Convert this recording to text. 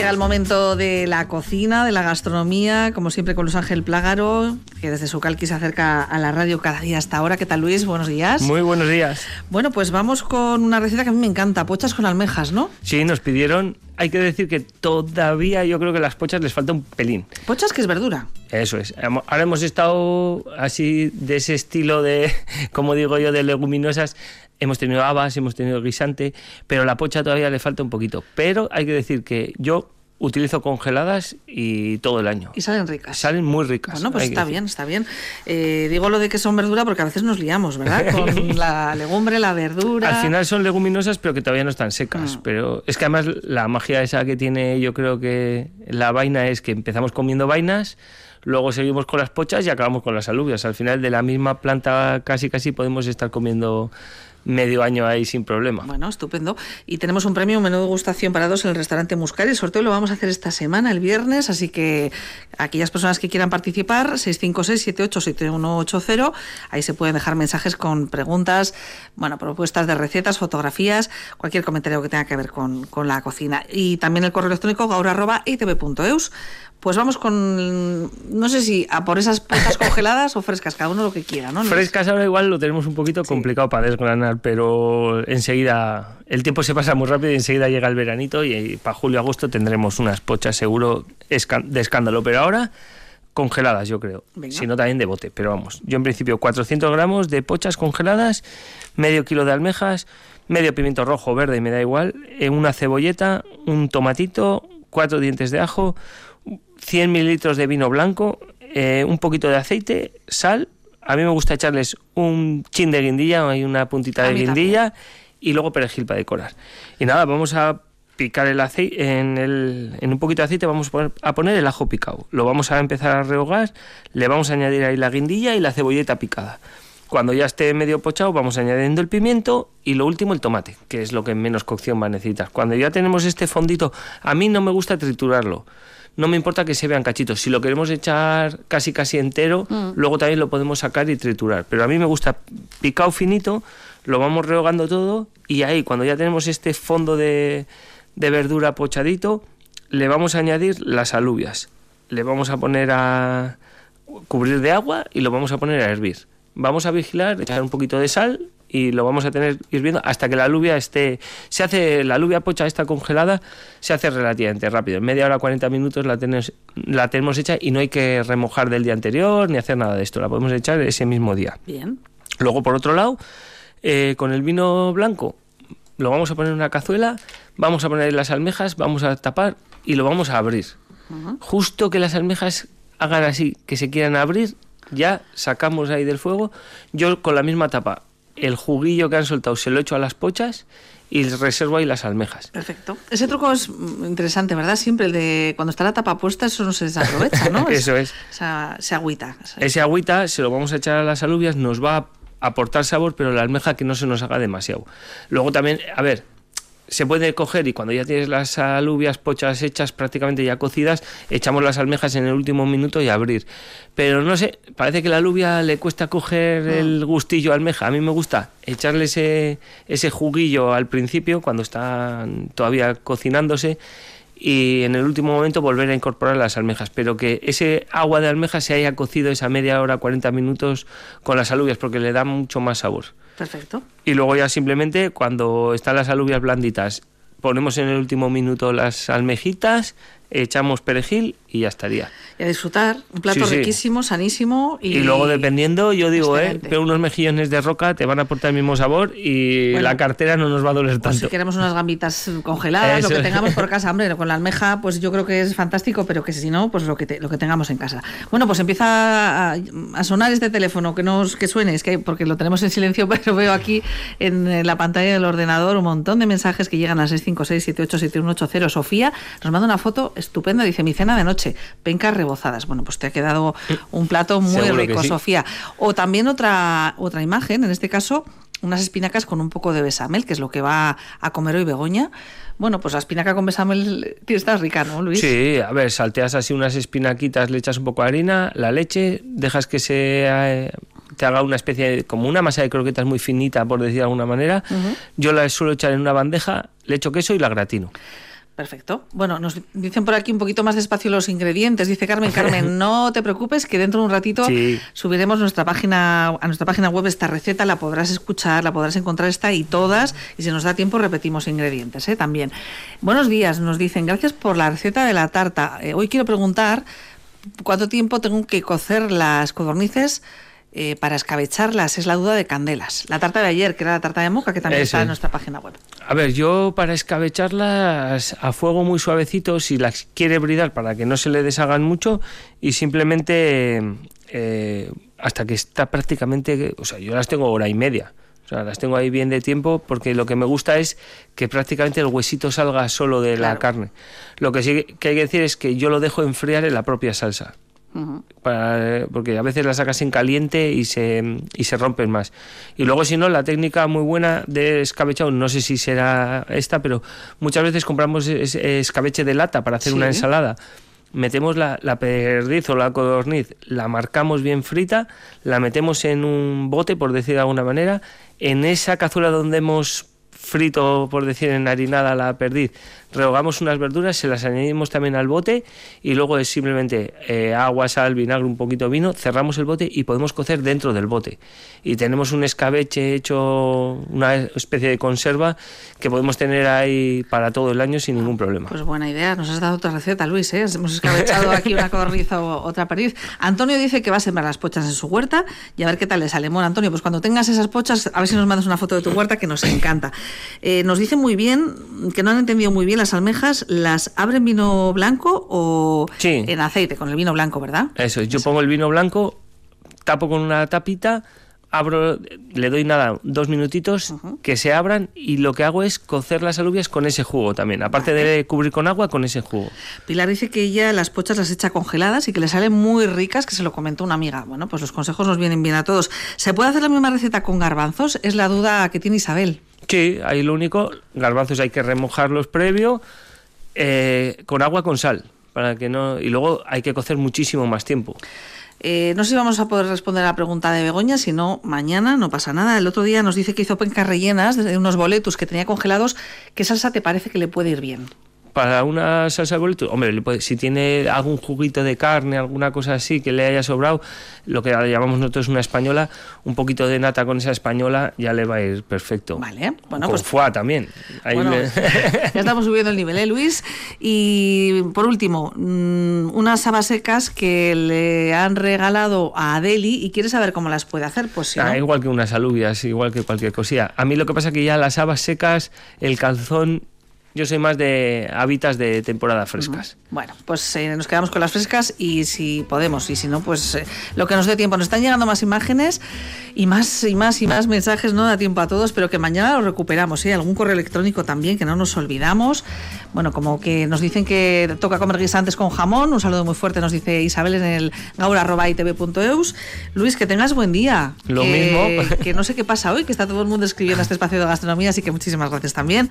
Llega el momento de la cocina, de la gastronomía, como siempre con Luis Ángel Plágaro, que desde Sucalqui se acerca a la radio cada día hasta ahora. ¿Qué tal, Luis? Buenos días. Muy buenos días. Bueno, pues vamos con una receta que a mí me encanta, pochas con almejas, ¿no? Sí, nos pidieron. Hay que decir que todavía yo creo que a las pochas les falta un pelín. Pochas, que es verdura. Eso es. Ahora hemos estado así de ese estilo de, como digo yo, de leguminosas. Hemos tenido habas, hemos tenido guisante, pero a la pocha todavía le falta un poquito. Pero hay que decir que yo utilizo congeladas y todo el año. Y salen ricas. Salen muy ricas. Bueno, pues está bien, está bien. Digo lo de que son verdura porque a veces nos liamos, ¿verdad? Con la legumbre, la verdura. Al final son leguminosas, pero que todavía no están secas. Pero es que además la magia esa que tiene, yo creo que la vaina es que empezamos comiendo vainas, luego seguimos con las pochas y acabamos con las alubias. Al final de la misma planta casi podemos estar comiendo medio año ahí sin problema. Bueno, estupendo. Y tenemos un premio, un menú de degustación para dos en el restaurante Muscari. El sorteo lo vamos a hacer esta semana, el viernes, así que aquellas personas que quieran participar, 656-787180, ahí se pueden dejar mensajes con preguntas, bueno, propuestas de recetas, fotografías, cualquier comentario que tenga que ver con la cocina. Y también el correo electrónico gaur@itv.eus. Pues vamos con, no sé si a por esas pochas congeladas o frescas, cada uno lo que quiera, ¿no? Frescas ahora igual lo tenemos un poquito complicado para desgranar, pero enseguida el tiempo se pasa muy rápido y enseguida llega el veranito y para julio-agosto tendremos unas pochas seguro de escándalo, pero ahora congeladas yo creo, si no también de bote, pero vamos, yo en principio 400 gramos de pochas congeladas, medio kilo de almejas, medio pimiento rojo, verde, me da igual, una cebolleta, un tomatito, 4 dientes de ajo, 100 mililitros de vino blanco, un poquito de aceite, sal. A mí me gusta echarles un chin de guindilla, hay una puntita de guindilla, y luego perejil para decorar. Y nada, vamos a picar el aceite, en un poquito de aceite vamos a poner el ajo picado. Lo vamos a empezar a rehogar, le vamos a añadir ahí la guindilla y la cebolleta picada. Cuando ya esté medio pochado vamos añadiendo el pimiento y lo último el tomate, que es lo que menos cocción va a necesitar. Cuando ya tenemos este fondito, a mí no me gusta triturarlo. No me importa que se vean cachitos. Si lo queremos echar casi entero, luego también lo podemos sacar y triturar. Pero a mí me gusta picado finito, lo vamos rehogando todo y ahí cuando ya tenemos este fondo de verdura pochadito, le vamos a añadir las alubias. Le vamos a poner a cubrir de agua y lo vamos a poner a hervir. Vamos a vigilar, echar un poquito de sal y lo vamos a tener hirviendo hasta que la alubia la alubia pocha esta congelada se hace relativamente rápido. En media hora, 40 minutos la tenemos hecha y no hay que remojar del día anterior ni hacer nada de esto. La podemos echar ese mismo día. Bien. Luego, por otro lado, con el vino blanco lo vamos a poner en una cazuela, vamos a poner las almejas, vamos a tapar y lo vamos a abrir. Justo que las almejas hagan así, que se quieran abrir, ya sacamos ahí del fuego. Yo con la misma tapa, el juguillo que han soltado se lo echo a las pochas y reservo ahí las almejas. Perfecto. Ese truco es interesante, ¿verdad? Siempre el de cuando está la tapa puesta, eso no se desaprovecha, ¿no? Eso es. Se agüita. Ese agüita se lo vamos a echar a las alubias, nos va a aportar sabor, pero la almeja que no se nos haga demasiado. Luego también, a ver, se puede coger y cuando ya tienes las alubias pochas hechas, prácticamente ya cocidas, echamos las almejas en el último minuto y abrir. Pero no sé, parece que a la alubia le cuesta coger el gustillo a almeja. A mí me gusta echarle ese juguillo al principio, cuando están todavía cocinándose, y en el último momento volver a incorporar las almejas, pero que ese agua de almeja se haya cocido esa media hora, 40 minutos con las alubias, porque le da mucho más sabor. Perfecto. Y luego ya simplemente cuando están las alubias blanditas, ponemos en el último minuto las almejitas, echamos perejil y ya estaría. Y a disfrutar, un plato riquísimo, sanísimo. Y luego dependiendo, yo digo, pero unos mejillones de roca te van a aportar el mismo sabor y la cartera no nos va a doler tanto. Pues si queremos unas gambitas congeladas, lo que tengamos por casa, hombre, con la almeja, pues yo creo que es fantástico, pero que si no, pues lo que tengamos en casa. Bueno, pues empieza a sonar este teléfono, que suene, es que porque lo tenemos en silencio, pero veo aquí en la pantalla del ordenador un montón de mensajes que llegan a 656-787180. Sofía nos manda una foto estupenda, dice: mi cena de noche, pencas rebozadas. Bueno, pues te ha quedado un plato muy rico, Sofía. O también otra imagen, en este caso, unas espinacas con un poco de besamel, que es lo que va a comer hoy Begoña. Bueno, pues la espinaca con besamel está rica, ¿no, Luis? Sí, a ver, salteas así unas espinaquitas, le echas un poco de harina, la leche, dejas que te haga una especie de, como una masa de croquetas muy finita, por decir de alguna manera. Yo la suelo echar en una bandeja, le echo queso y la gratino. Perfecto. Bueno, nos dicen por aquí un poquito más despacio los ingredientes. Dice Carmen, no te preocupes, que dentro de un ratito subiremos a nuestra página web esta receta, la podrás escuchar, la podrás encontrar esta y todas, y si nos da tiempo repetimos ingredientes, también. Buenos días, nos dicen, gracias por la receta de la tarta. Hoy quiero preguntar cuánto tiempo tengo que cocer las codornices para escabecharlas, es la duda de Candelas. La tarta de ayer, que era la tarta de moca, que también está en nuestra página web. A ver, yo para escabecharlas a fuego muy suavecito, si las quiere bridar para que no se le deshagan mucho, y simplemente hasta que está prácticamente, o sea, yo las tengo hora y media. O sea, las tengo ahí bien de tiempo, porque lo que me gusta es que prácticamente el huesito salga solo de la carne. Lo que sí que hay que decir es que yo lo dejo enfriar en la propia salsa. Porque a veces la sacas en caliente y se rompen más. Y luego, si no, la técnica muy buena de escabechado, no sé si será esta, pero muchas veces compramos escabeche de lata para hacer una ensalada. Metemos la perdiz o la codorniz, la marcamos bien frita, la metemos en un bote, por decir de alguna manera, en esa cazuela donde hemos frito, por decir, enharinada la perdiz, rehogamos unas verduras, se las añadimos también al bote, y luego es simplemente agua, sal, vinagre, un poquito de vino, cerramos el bote y podemos cocer dentro del bote. Y tenemos un escabeche hecho, una especie de conserva que podemos tener ahí para todo el año sin ningún problema. Pues buena idea, nos has dado otra receta, Luis, Hemos escabechado aquí una codorniz o otra perdiz. Antonio dice que va a sembrar las pochas en su huerta y a ver qué tal le sale. Bueno, Antonio, pues cuando tengas esas pochas, a ver si nos mandas una foto de tu huerta, que nos encanta. Nos dicen muy bien, que no han entendido muy bien, las almejas, ¿las abren vino blanco o en aceite, con el vino blanco, verdad? Eso, yo pongo el vino blanco, tapo con una tapita, abro, le doy 2 minutitos que se abran, y lo que hago es cocer las alubias con ese jugo también, aparte de cubrir con agua, con ese jugo. Pilar dice que ella las pochas las echa congeladas y que le salen muy ricas, que se lo comentó una amiga. Bueno, pues los consejos nos vienen bien a todos. ¿Se puede hacer la misma receta con garbanzos? Es la duda que tiene Isabel. Sí, ahí lo único, garbanzos hay que remojarlos previo, con agua, con sal, para que no, y luego hay que cocer muchísimo más tiempo. No sé si vamos a poder responder a la pregunta de Begoña, si no, mañana, no pasa nada. El otro día nos dice que hizo pencas rellenas de unos boletus que tenía congelados. ¿Qué salsa te parece que le puede ir bien? Para una salsa de boletus, hombre, si tiene algún juguito de carne, alguna cosa así que le haya sobrado, lo que llamamos nosotros una española, un poquito de nata con esa española ya le va a ir perfecto. Vale, bueno, con pues foie también. Ahí bueno, ya estamos subiendo el nivel, Luis? Y por último, unas habas secas que le han regalado a Adeli y quiere saber cómo las puede hacer. Pues sí, ¿no? Igual que unas alubias, igual que cualquier cosilla. A mí lo que pasa es que ya las habas secas, el calzón, yo soy más de habitas de temporada frescas. Bueno, pues nos quedamos con las frescas, y si podemos, y si no, pues lo que nos dé tiempo. Nos están llegando más imágenes y más mensajes, no da tiempo a todos, pero que mañana lo recuperamos, algún correo electrónico también, que no nos olvidamos. Bueno, como que nos dicen que toca comer guisantes con jamón, un saludo muy fuerte nos dice Isabel en el gaur@itv.eus. Luis, que tengas buen día. Lo mismo. Que no sé qué pasa hoy, que está todo el mundo escribiendo este espacio de gastronomía, así que muchísimas gracias también.